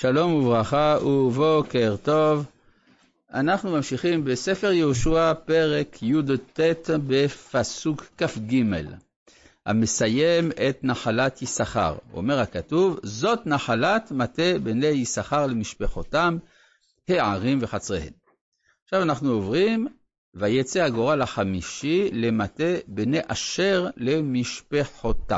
שלום וברכה ובוקר טוב. אנחנו ממשיכים בספר יהושע פרק י"ט בפסוק כ"ג, המסיים את נחלת יששכר. אומר הכתוב, זאת נחלת מטה בני יששכר למשפחותם, הערים וחצריהן. עכשיו אנחנו עוברים, ויצא הגורל החמישי למטה בני אשר למשפחותם.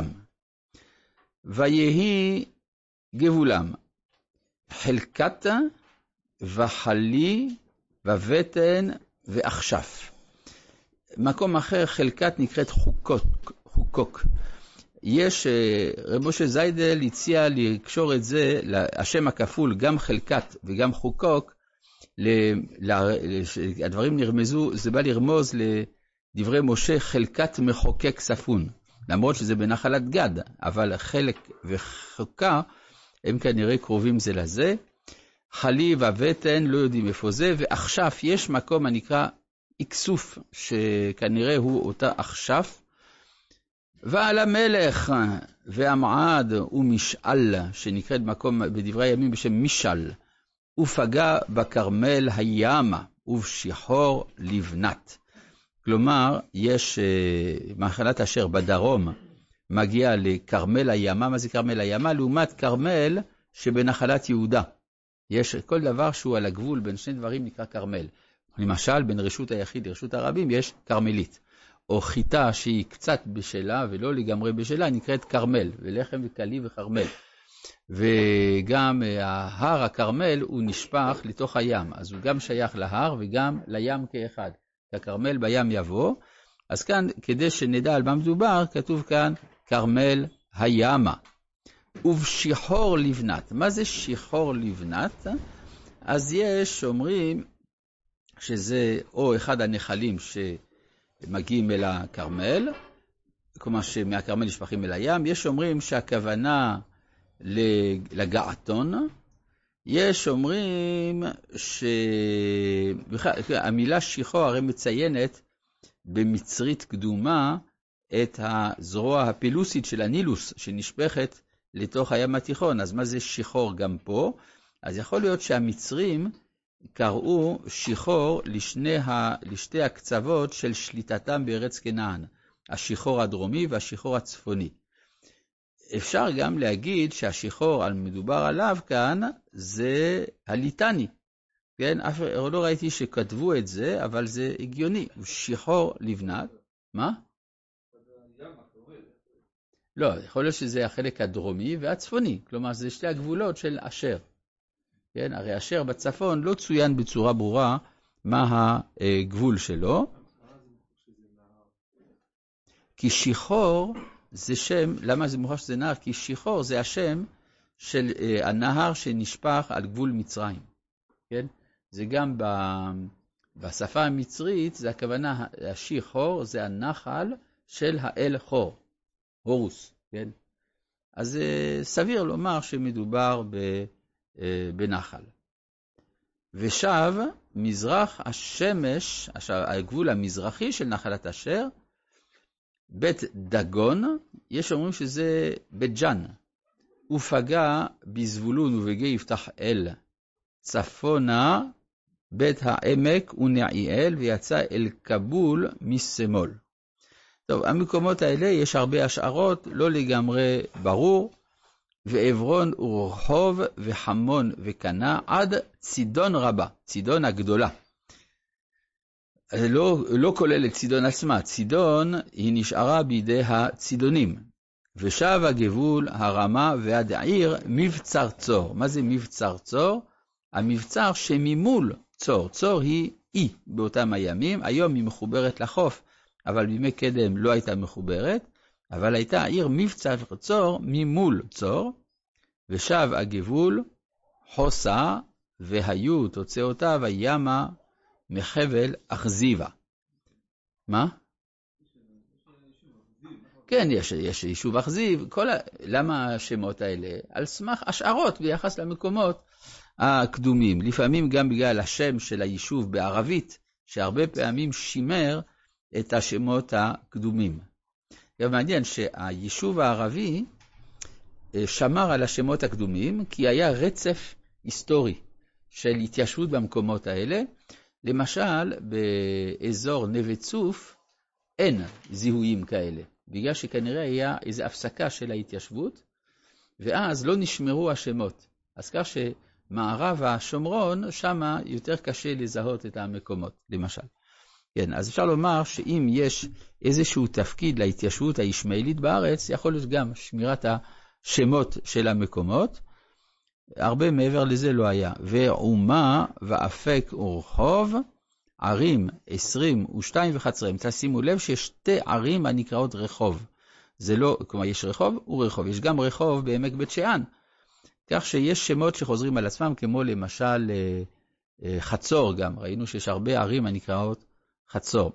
ויהי גבולם, חלקת וחלי ובטן ואחשף. מקום אחר חלקת נקראת חוקוק. יש, רב משה זיידל הציע לקשור את זה, השם הכפול, גם חלקת וגם חוקוק, הדברים נרמזו, זה בא לרמוז לדברי משה חלקת מחוקק ספון, למרות שזה בנחלת גד, אבל חלק וחוקה הם כנראה קרובים זה לזה. חלי ובטן לא יודעים איפה זה, ואחשף יש מקום הנקרא אקסוף, שכנראה הוא אותה אחשף. ועל המלך והמעד ומשאל, שנקראת מקום בדברי הימים בשם משאל, ופגע בכרמל הימה ובשיחור לבנת. כלומר, יש מחלת אשר בדרום מגיע לכרמל הימה. מה זה כרמל הימה? לעומת כרמל שבנחלת יהודה. יש כל דבר שהוא על הגבול בין שני דברים נקרא כרמל. למשל, בין רשות היחיד לרשות הרבים יש כרמלית. או חיטה שהיא קצת בשלה ולא לגמרי בשלה נקראת כרמל, ולחם וקלי וכרמל. וגם ההר הכרמל הוא נשפך לתוך הים, אז הוא גם שייך להר וגם לים כאחד. הכרמל בים יבוא, אז כאן כדי שנדע על מה מדובר, כתוב כאן כרמל הימה. ובשיחור לבנת. מה זה שיחור לבנת? אז יש אומרים שזה או אחד הנחלים שמגיעים אל הכרמל, כלומר שמהכרמל נשפכים אל הים. יש אומרים שהכוונה לגעתון. יש אומרים שהמילה שיחור הרי מציינת במצרית קדומה את הזרוע הפלוסית של הנילוס שנשפכת לתוך הים התיכון. אז מה זה שיחור גם פה? אז יכול להיות שהמצרים קראו שיחור לשתי הקצוות של שליטתם בארץ כנען, השיחור הדרומי והשיחור הצפוני. אפשר גם להגיד שהשיחור המדובר עליו כאן זה הליטני. כן, לא ראיתי שכתבו את זה, אבל זה הגיוני. שיחור לבנת. מה? לא, יכול להיות שזה החלק הדרומי והצפוני. כלומר, זה שתי הגבולות של אשר. כן, הרי אשר בצפון לא צוין בצורה ברורה מה הגבול שלו. כי שיחור זה שם, למה זה מוכרח שזה נהר? כי שיחור זה השם של הנהר שנשפך על גבול מצרים. כן? זה גם בשפה המצרית, זה הכוונה, השיחור זה הנחל של האל חור, הורוס. כן? אז סביר לומר שמדובר בנחל. ושב מזרח השמש, הגבול המזרחי של נחלת אשר, בית דגון, יש אומרים שזה בית ג'ן. ופגע בזבולון ובגיא יפתח אל צפונה, בית העמק ונעיאל, ויצא אל קבול מסמול. טוב, המקומות האלה יש הרבה השערות, לא לגמרי ברור. ועברון ורחוב וחמון וקנה עד צידון רבה, צידון הגדולה. לא כולל את צידון עצמה, צידון היא נשארה בידי הצידונים. ושב הגבול הרמה ועד העיר מבצר צור. מה זה מבצר צור? המבצר שממול צור. צור היא אי באותם הימים, היום היא מחוברת לחוף, אבל בימי קדם לא הייתה מחוברת, אבל הייתה העיר מבצר צור ממול צור. ושב הגבול חוסה והיו תוצאותיו הימה מחבל אכזיבה. מה? כן, יש יישוב אכזיב. למה השמות האלה? על סמך השערות ביחס למקומות הקדומים. לפעמים גם בגלל השם של היישוב בערבית, שהרבה פעמים שימר את השמות הקדומים. גם מעניין שהיישוב הערבי שמר על השמות הקדומים, כי היה רצף היסטורי של התיישבות במקומות האלה. למשל, באזור נווה צוף אין זיהויים כאלה, בגלל שכנראה היה איזו הפסקה של ההתיישבות, ואז לא נשמרו השמות. אז כך שמערב השומרון, שם יותר קשה לזהות את המקומות, למשל. כן, אז אפשר לומר שאם יש איזשהו תפקיד להתיישבות הישמעאלית בארץ, יכול להיות גם שמירת השמות של המקומות. הרבה מעבר לזה לא היה. ועומה ואפק ורחוב, ערים 22 וחצריהם. תשימו לב שיש שתי ערים הנקראות רחוב. זה לא, כלומר יש רחוב ורחוב. יש גם רחוב בעמק בית שאן. כך שיש שמות שחוזרים על עצמם, כמו למשל חצור גם. ראינו שיש הרבה ערים הנקראות חצור.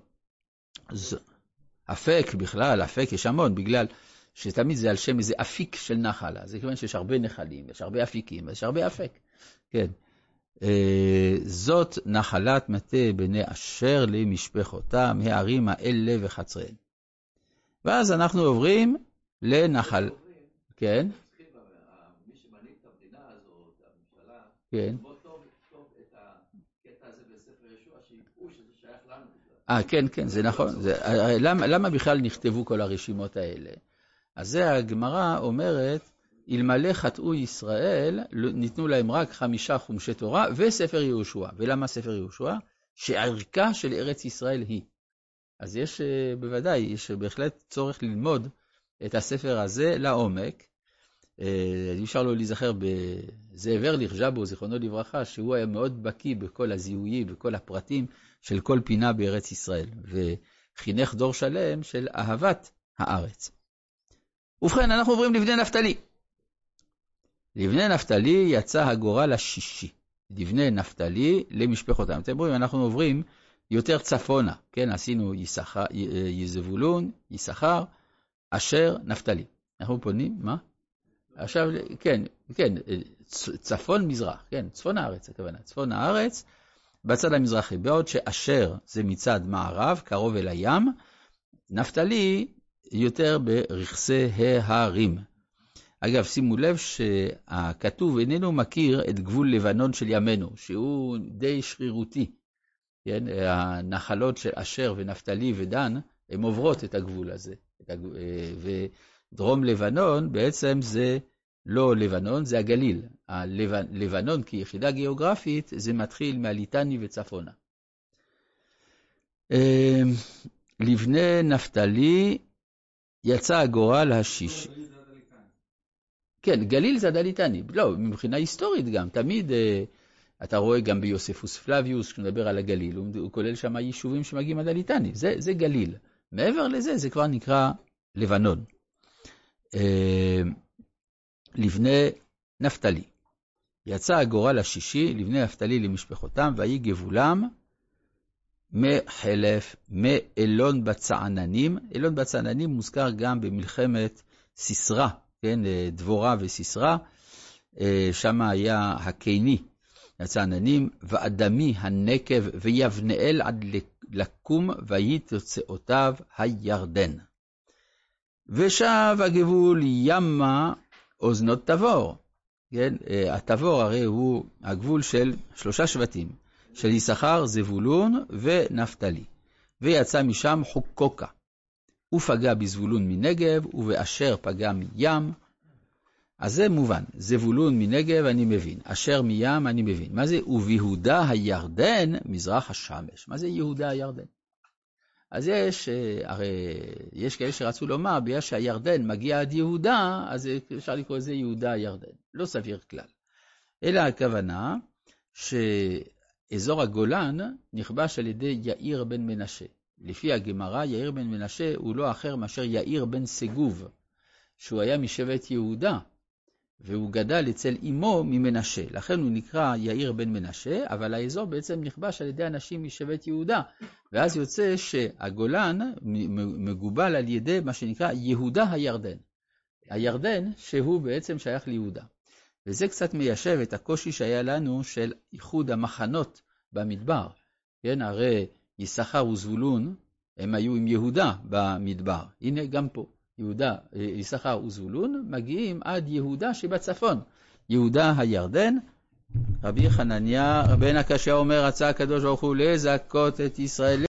אפק בכלל, אפק יש המון, בגלל שתמיד זה על שם איזה אפיק של נחל. זה כיוון שיש הרבה נחלים, יש הרבה אפיקים, יש הרבה אפק. כן. זאת נחלת מטה בני אשר למשפחותם, הערים האלה וחצריהם. ואז אנחנו עוברים לנחל. כן. מי שמנהיג את המדינה הזאת, הממשלה, כן. בוא טוב את הקטע הזה בספר ישוע, שיפעו שזה שייך לנו. כן, כן, זה נכון. למה בכלל נכתבו כל הרשימות האלה? אז זה הגמרא אומרת, אלמלא חטאו ישראל, ניתנו להם רק 5 חומשי תורה וספר יהושע. ולמה ספר יהושע? שערכה של ארץ ישראל היא. אז יש בוודאי, יש בהחלט צורך ללמוד את הספר הזה לעומק. אפשר לו להיזכר בזאב ארליך ז'אבו, זיכרונו לברכה, שהוא היה מאוד בקיא בכל הזיהויים, בכל הפרטים של כל פינה בארץ ישראל, וחינך דור שלם של אהבת הארץ. ובכן, אנחנו עוברים לבני נפתלי. לבני נפתלי יצא הגורל השישי. לבני נפתלי למשפחותם. אתם רואים, אנחנו עוברים יותר צפונה. כן, עשינו זבולון, יששכר, אשר, נפתלי. אנחנו פונים, מה? עכשיו, כן, צפון מזרח, כן, צפון הארץ, הכוונה, צפון הארץ, בצד המזרחי, בעוד שאשר זה מצד מערב, קרוב אל הים, נפתלי יותר ברכסי ההרים. אגב, שימו לב שהכתוב איננו מכיר את גבול לבנון של ימינו, שהוא די שרירותי. כן? הנחלות של אשר ונפתלי ודן, הן עוברות את הגבול הזה. ודרום לבנון בעצם זה לא לבנון, זה הגליל. לבנון כיחידה גיאוגרפית זה מתחיל מהליטני וצפונה. לבני נפתלי יצא הגורל השישי. כן, גליל זה הדליטני. לא, מבחינה היסטורית גם. תמיד אתה רואה גם ביוספוס פלביוס, כשנדבר על הגליל, הוא כולל שם יישובים שמגיעים הדליטני. זה גליל. מעבר לזה, זה כבר נקרא לבנון. לבני נפתלי. יצא הגורל השישי, לבני נפתלי למשפחותם, ויהי גבולם מחלף, מאלון בצעננים. אלון בצעננים מוזכר גם במלחמת סיסרא, כן, דבורה וסיסרא. שם היה הקיני, הצעננים, ואדמי הנקב ויבנאל עד לקום, ויהי תוצאותיו הירדן. ושב הגבול ימה אוזנות תבור. כן, התבור הרי הוא הגבול של 3 שבטים, של יששכר, זבולון ונפתלי. ויצא משם חוקוקה. הוא פגע בזבולון מנגב, ובאשר פגע מים. אז זה מובן. זבולון מנגב אני מבין. אשר מים אני מבין. מה זה? וביהודה הירדן מזרח השמש. מה זה יהודה הירדן? אז יש כאלה שרצו לומר, בגלל שהירדן מגיע עד יהודה, אז אפשר לקרוא לזה יהודה הירדן. לא סביר כלל. אלא הכוונה שאזור הגולן נכבש על ידי יאיר בן מנשה. לפי הגמרא, יאיר בן מנשה הוא לא אחר מאשר יאיר בן סגוב, שהוא היה משבט יהודה, והוא גדל אצל אמו ממנשה. לכן הוא נקרא יאיר בן מנשה, אבל האזור בעצם נכבש על ידי אנשים משבט יהודה. ואז יוצא שהגולן מגובל על ידי מה שנקרא יהודה הירדן. הירדן שהוא בעצם שייך ליהודה. וזה קצת מיישב את הקושי שהיה לנו של איחוד המחנות במדבר. כן, הרי יששכר וזבולון הם היו עם יהודה במדבר. הנה גם פה. יששכר וזבולון מגיעים עד יהודה שבצפון. יהודה הירדן, רבי חנניה בן הקשיא אומר, רצה הקדוש ברוך הוא לזכות את ישראל